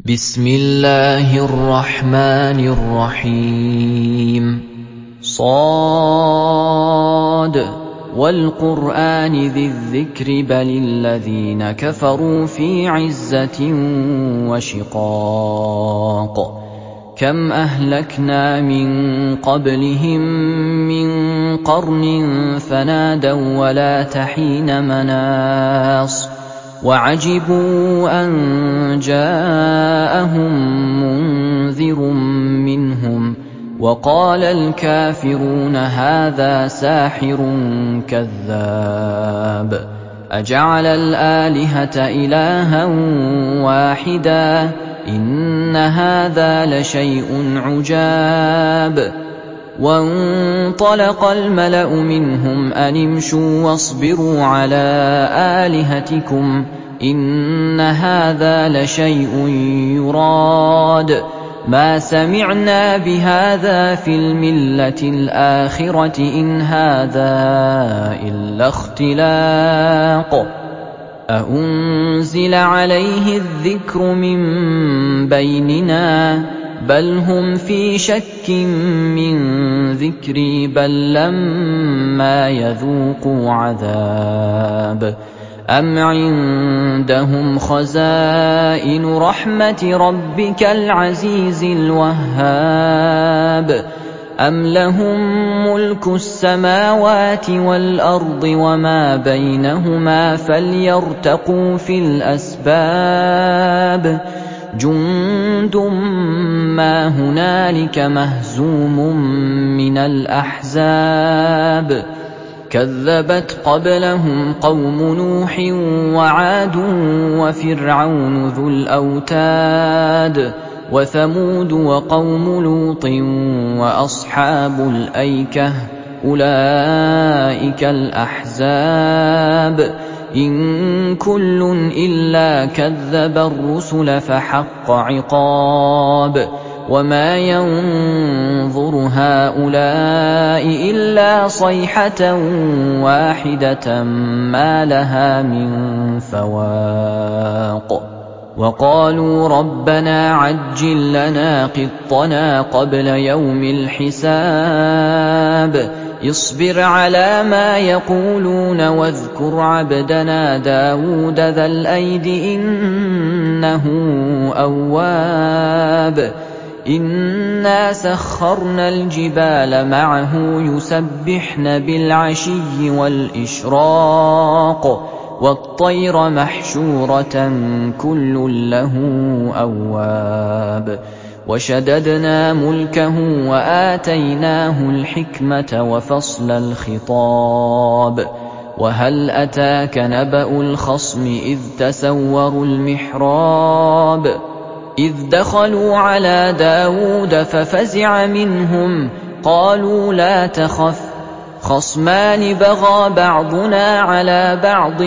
بسم الله الرحمن الرحيم صاد والقرآن ذي الذكر بل الذين كفروا في عزة وشقاق كم أهلكنا من قبلهم من قرن فنادوا ولا تحين مناص وعجبوا أن جاءهم منذر منهم وقال الكافرون هذا ساحر كذاب أجعل الآلهة إلها واحدا إن هذا لشيء عجاب وانطلق الملأ منهم أن امشوا واصبروا على آلهتكم إن هذا لشيء يراد ما سمعنا بهذا في الملة الآخرة إن هذا إلا اختلاق أأنزل عليه الذكر من بيننا بل هم في شك من ذكري بل لما يذوقوا عذاب أم عندهم خزائن رحمة ربك العزيز الوهاب أم لهم ملك السماوات والأرض وما بينهما فليرتقوا في الأسباب جند ما هنالك مهزوم من الأحزاب كذبت قبلهم قوم نوح وعاد وفرعون ذو الأوتاد وثمود وقوم لوط وأصحاب الأيكة أولئك الأحزاب إن كل إلا كذب الرسل فحق عقاب وما ينظر هؤلاء إلا صيحة واحدة ما لها من فواق وقالوا ربنا عجل لنا قطنا قبل يوم الحساب اصبر على ما يقولون واذكر عبدنا داود ذا الأيد إنه أواب إنا سخرنا الجبال معه يسبحن بالعشي والإشراق والطير محشورة كل له أواب وشددنا ملكه وآتيناه الحكمة وفصل الخطاب وهل أتاك نبأ الخصم إذ تسوروا المحراب إذ دخلوا على داود ففزع منهم قالوا لا تخف خصمان بغى بعضنا على بعض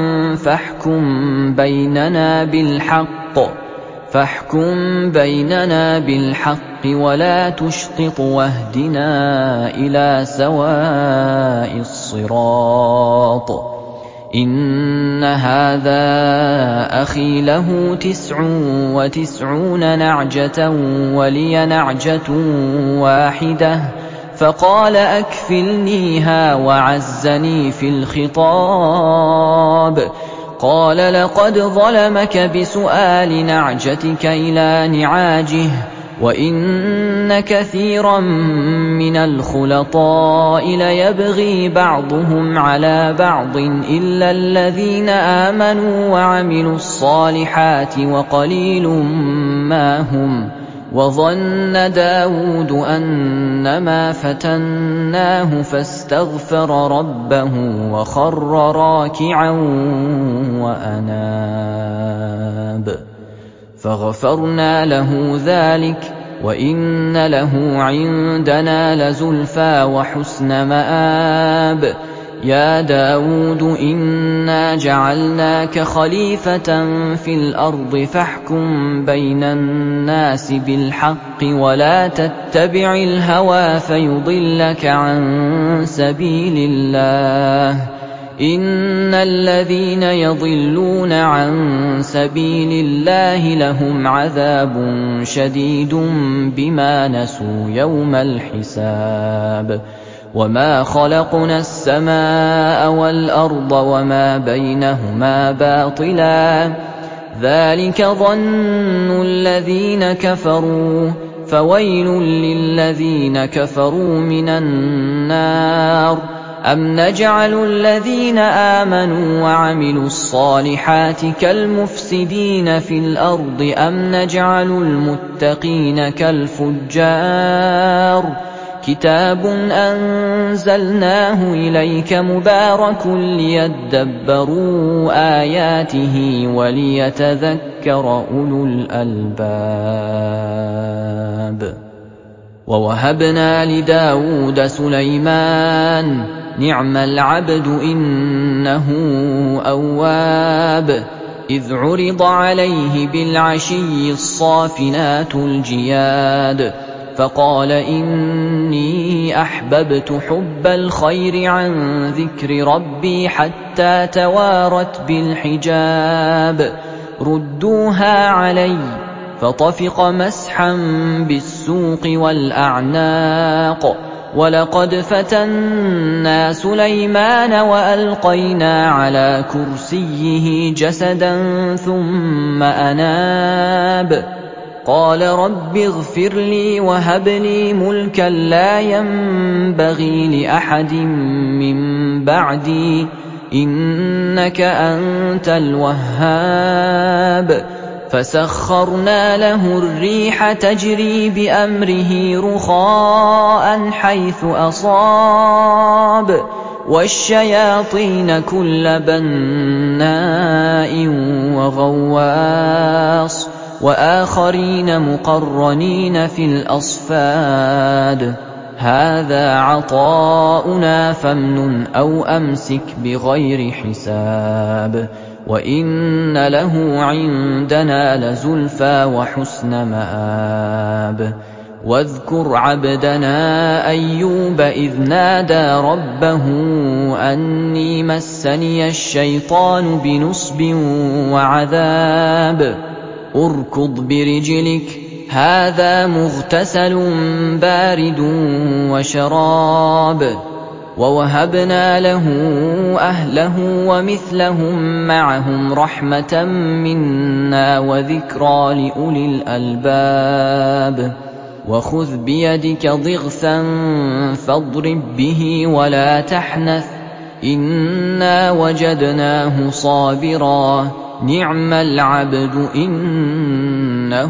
فاحكم بيننا بالحق ولا تشطط واهدنا إلى سواء الصراط إن هذا أخي له 99 نعجة ولي نعجة واحدة فقال أكفلنيها وعزني في الخطاب قال لقد ظلمك بسؤال نعجتك إلى نعاجه وإن كثيرا من الخلطاء ليبغي بعضهم على بعض إلا الذين آمنوا وعملوا الصالحات وقليل ما هم وظن داود أنما فتناه فاستغفر ربه وخر راكعا وأناب فغفرنا له ذلك وإن له عندنا لزلفى وحسن مآب يا داود إنا جعلناك خليفة في الأرض فاحكم بين الناس بالحق ولا تتبع الهوى فيضلك عن سبيل الله إِنَّ الَّذِينَ يَضِلُّونَ عَن سَبِيلِ اللَّهِ لَهُمْ عَذَابٌ شَدِيدٌ بِمَا نَسُوا يَوْمَ الْحِسَابِ وَمَا خَلَقْنَا السَّمَاءَ وَالْأَرْضَ وَمَا بَيْنَهُمَا بَاطِلًا ذَلِكَ ظَنُّ الَّذِينَ كَفَرُوا فَوَيْلٌ لِّلَّذِينَ كَفَرُوا مِنَ النَّارِ أَمْ نَجْعَلُ الَّذِينَ آمَنُوا وَعَمِلُوا الصَّالِحَاتِ كَالْمُفْسِدِينَ فِي الْأَرْضِ أَمْ نَجْعَلُ الْمُتَّقِينَ كَالْفُجَّارِ كِتَابٌ أَنزَلْنَاهُ إِلَيْكَ مُبَارَكٌ لِّيَدَّبَّرُوا آيَاتِهِ وَلِيَتَذَكَّرَ أُولُو الْأَلْبَابِ وَوَهَبْنَا لِدَاوُودَ سُلَيْمَانَ نِعْمَ الْعَبْدُ إِنَّهُ أَوَّابٌ إِذْ عُرِضَ عَلَيْهِ بِالْعَشِيِّ الصَّافِنَاتُ الْجِيَادُ فَقَالَ إِنِّي أَحْبَبْتُ حُبَّ الْخَيْرِ عَن ذِكْرِ رَبِّي حَتَّىٰ تَوَارَتْ بِالْحِجَابِ رُدُّوهَا عَلَيَّ فَطَفِقَ مَسْحًا بِالسُّوقِ وَالْأَعْنَاقِ وَلَقَدْ فَتَنَّا سُلَيْمَانَ وَأَلْقَيْنَا عَلَىٰ كُرْسِيِّهِ جَسَدًا ثُمَّ أَنَابَ قَالَ رَبِّ اغْفِرْ لِي وَهَبْ لِي مُلْكًا لَّا يَنبَغِي لِأَحَدٍ مِّن بَعْدِي إِنَّكَ أَنتَ الْوَهَّابُ فَسَخَّرْنَا لَهُ الرِّيحَ تَجْرِي بِأَمْرِهِ رُخَاءً حَيْثُ أَصَابَ وَالشَّيَاطِينَ كُلَّ بَنَّاءٍ وَغَوَّاصٍ وَآخَرِينَ مُقَرَّنِينَ فِي الْأَصْفَادِ هَٰذَا عَطَاؤُنَا فَامْنُنْ أَوْ أَمْسِكْ بِغَيْرِ حِسَابٍ وَإِنَّ لَهُ عِندَنَا لَزُلْفَىٰ وَحُسْنَ مَآبٍ وَاذْكُرْ عَبْدَنَا أَيُّوبَ إِذْ نَادَىٰ رَبَّهُ أَنِّي مَسَّنِيَ الشَّيْطَانُ بِنُصْبٍ وَعَذَابٍ ارْكُضْ بِرِجْلِكَ هَٰذَا مُغْتَسَلٌ بَارِدٌ وَشَرَابٌ وَوَهَبْنَا لَهُ أَهْلَهُ وَمِثْلَهُم مَّعَهُمْ رَحْمَةً مِّنَّا وَذِكْرَىٰ لِأُولِي الْأَلْبَابِ وَخُذْ بِيَدِكَ ضِغْثًا فَاضْرِب بِّهِ وَلَا تَحْنَثْ إِنَّا وَجَدْنَاهُ صَابِرًا نِّعْمَ الْعَبْدُ إِنَّهُ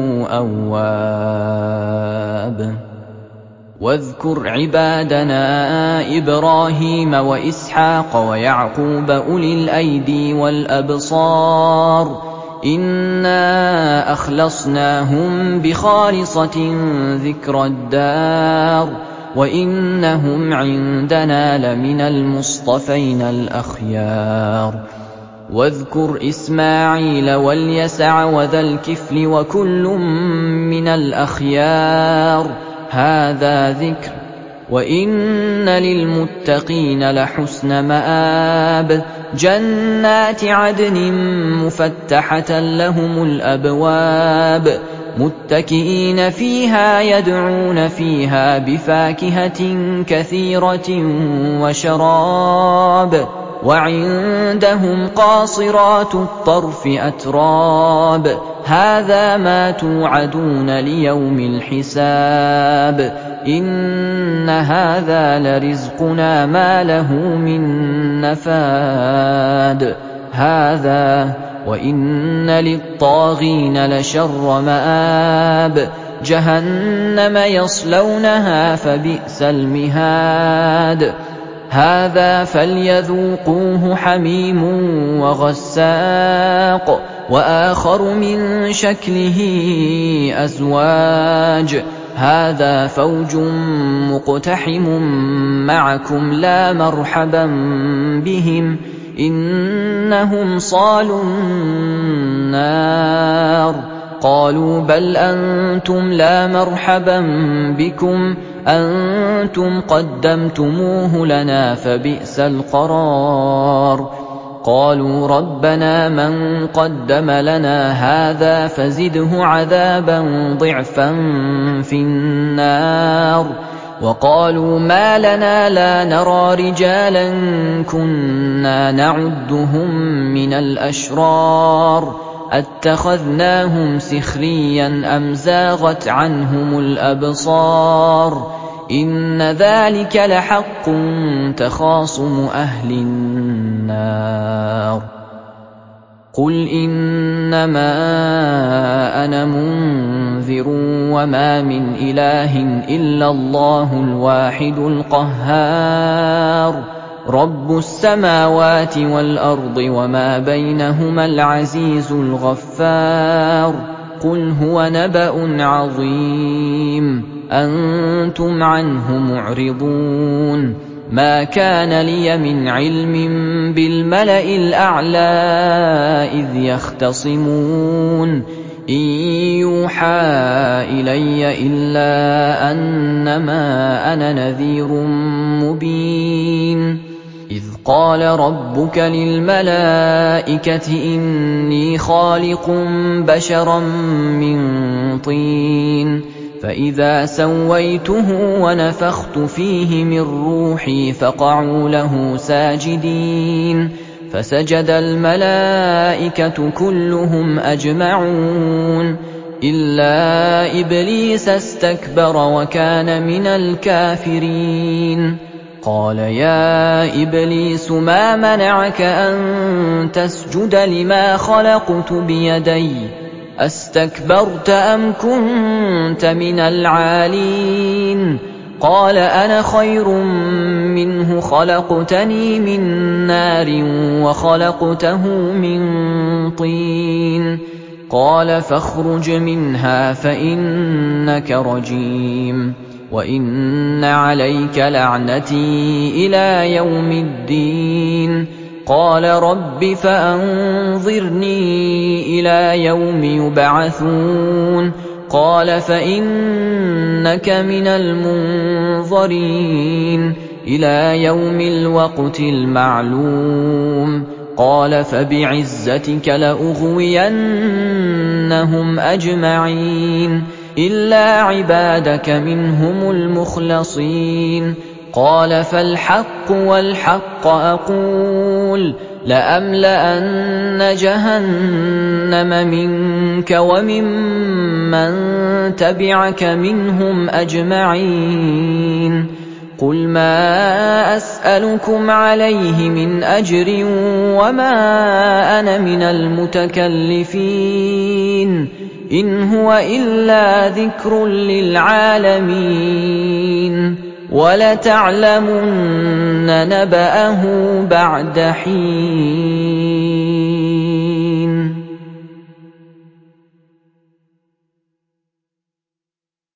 أَوَّابٌ وَاذْكُرْ عِبَادَنَا إِبْرَاهِيمَ وَإِسْحَاقَ وَيَعْقُوبَ أُولِي الْأَيْدِي وَالْأَبْصَارِ إِنَّا أَخْلَصْنَاهُم بِخَالِصَةٍ ذِكْرَى الدَّارِ وَإِنَّهُمْ عِندَنَا لَمِنَ الْمُصْطَفَيْنَ الْأَخْيَارِ وَاذْكُرْ إِسْمَاعِيلَ وَالْيَسَعَ وَذَا الْكِفْلِ وَكُلٌّ مِّنَ الْأَخْيَارِ هَٰذَا ذِكْرٌ وَإِنَّ لِلْمُتَّقِينَ لَحُسْنَ مَآبٍ جَنَّاتِ عَدْنٍ مُّفَتَّحَةً لَّهُمُ الْأَبْوَابُ مُتَّكِئِينَ فِيهَا يَدْعُونَ فِيهَا بِفَاكِهَةٍ كَثِيرَةٍ وَشَرَابٍ وَعِندَهُمْ قَاصِرَاتُ الطَّرْفِ أَتْرَابٌ هَٰذَا مَا تُوعَدُونَ لِيَوْمِ الْحِسَابِ إِنَّ هَٰذَا لَرِزْقُنَا مَا لَهُ مِن نَّفَادٍ هَٰذَا وَإِنَّ لِلطَّاغِينَ لَشَرَّ مَآبٍ جَهَنَّمَ يَصْلَوْنَهَا فَبِئْسَ الْمِهَادُ هَٰذَا فَلْيَذُوقُوهُ حَمِيمٌ وَغَسَّاقٌ وَآخَرُ مِن شَكْلِهِ أَزْوَاجٌ هَٰذَا فَوْجٌ مُّقْتَحِمٌ مَّعَكُمْ لَا مَرْحَبًا بِهِمْ إِنَّهُمْ صَالُو النَّارِ قَالُوا بَلْ أَنتُمْ لَا مَرْحَبًا بِكُمْ أنتم قدمتموه لنا فبئس القرار. قالوا ربنا من قدم لنا هذا فزده عذابا ضعفا في النار. وقالوا ما لنا لا نرى رجالا كنا نعدهم من الأشرار أتخذناهم سخريا أم زاغت عنهم الأبصار إن ذلك لحق تخاصم أهل النار. قل إنما أنا منذر وما من إله إلا الله الواحد القهار رب السماوات والأرض وما بينهما العزيز الغفار. قل هو نبأ عظيم أنتم عنه معرضون. ما كان لي من علم بالملأ الأعلى إذ يختصمون إن يوحى إلي إلا أنما أنا نذير مبين. إذ قال ربك للملائكة إني خالق بشرا من طين فإذا سويته ونفخت فيه من روحي فقعوا له ساجدين فسجد الملائكة كلهم أجمعون إلا إبليس استكبر وكان من الكافرين. قال يا إبليس ما منعك أن تسجد لما خلقت بيدي أستكبرت أم كنت من العالين؟ قال أنا خير منه خلقتني من نار وخلقته من طين. قال فاخرج منها فإنك رجيم وإن عليك لعنتي إلى يوم الدين. قال رب فأنظرني إلى يوم يبعثون. قال فإنك من المنظرين إلى يوم الوقت المعلوم. قال فبعزتك لأغوينهم أجمعين إلا عبادك منهم المخلصين. قال فالحق والحق أقول لأملأن جهنم منك وممن تبعك منهم أجمعين. قل ما أسألكم عليه من أجر وما أنا من المتكلفين إن هو إلا ذكر للعالمين ولتعلمن نبأه بعد حين.